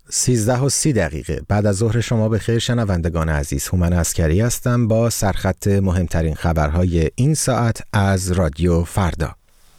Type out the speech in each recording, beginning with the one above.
13:30 بعد از ظهر شما بخیر شنوندگان عزیز. هومن عسکری هستم با سرخط مهمترین خبرهای این ساعت از رادیو فردا.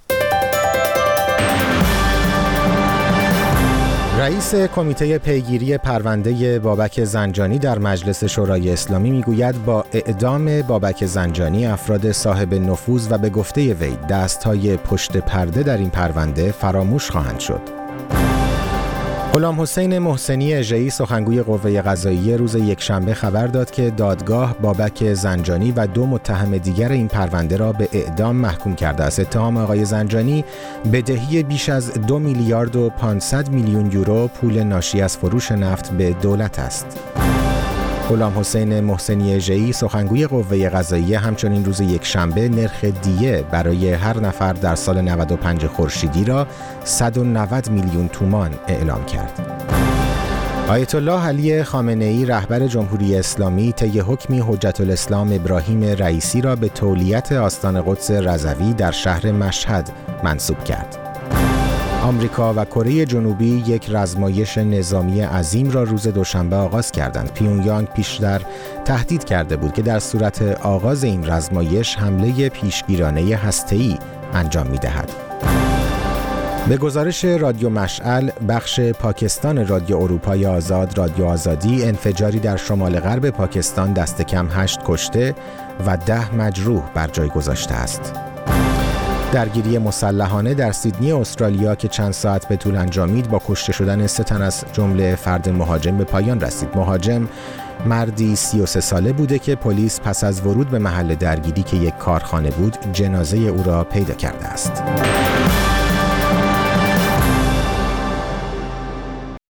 رئیس کمیته پیگیری پرونده بابک زنجانی در مجلس شورای اسلامی میگوید با اعدام بابک زنجانی افراد صاحب نفوذ و به گفته وی دستهای پشت پرده در این پرونده فراموش خواهند شد. غلام حسین محسنی اژه‌ای سخنگوی قوه قضاییه روز یکشنبه خبر داد که دادگاه بابک زنجانی و 2 متهم دیگر این پرونده را به اعدام محکوم کرده است. اتهام آقای زنجانی بدهی بیش از 2 میلیارد و 500 میلیون یورو پول ناشی از فروش نفت به دولت است. غلام حسین محسنی اژه‌ای سخنگوی قوه قضاییه همچنین روز یکشنبه نرخ دیه برای هر نفر در سال 95 خورشیدی را 190 میلیون تومان اعلام کرد. آیت الله علی خامنه‌ای رهبر جمهوری اسلامی طی حکمی حجت الاسلام ابراهیم رئیسی را به تولیت آستان قدس رضوی در شهر مشهد منصوب کرد. آمریکا و کره جنوبی یک رزمایش نظامی عظیم را روز دوشنبه آغاز کردند. پیونگیانگ پیشتر تهدید کرده بود که در صورت آغاز این رزمایش حمله پیشگیرانه هسته‌ای انجام می‌دهد. به گزارش رادیو مشعل، بخش پاکستان رادیو اروپای آزاد رادیو آزادی انفجاری در شمال غرب پاکستان دست کم 8 کشته و 10 مجروح بر جای گذاشته است. درگیری مسلحانه در سیدنی استرالیا که چند ساعت به طول انجامید با کشته شدن 3 تن از جمله فرد مهاجم به پایان رسید. مهاجم مردی 33 ساله بوده که پلیس پس از ورود به محل درگیری که یک کارخانه بود جنازه او را پیدا کرده است.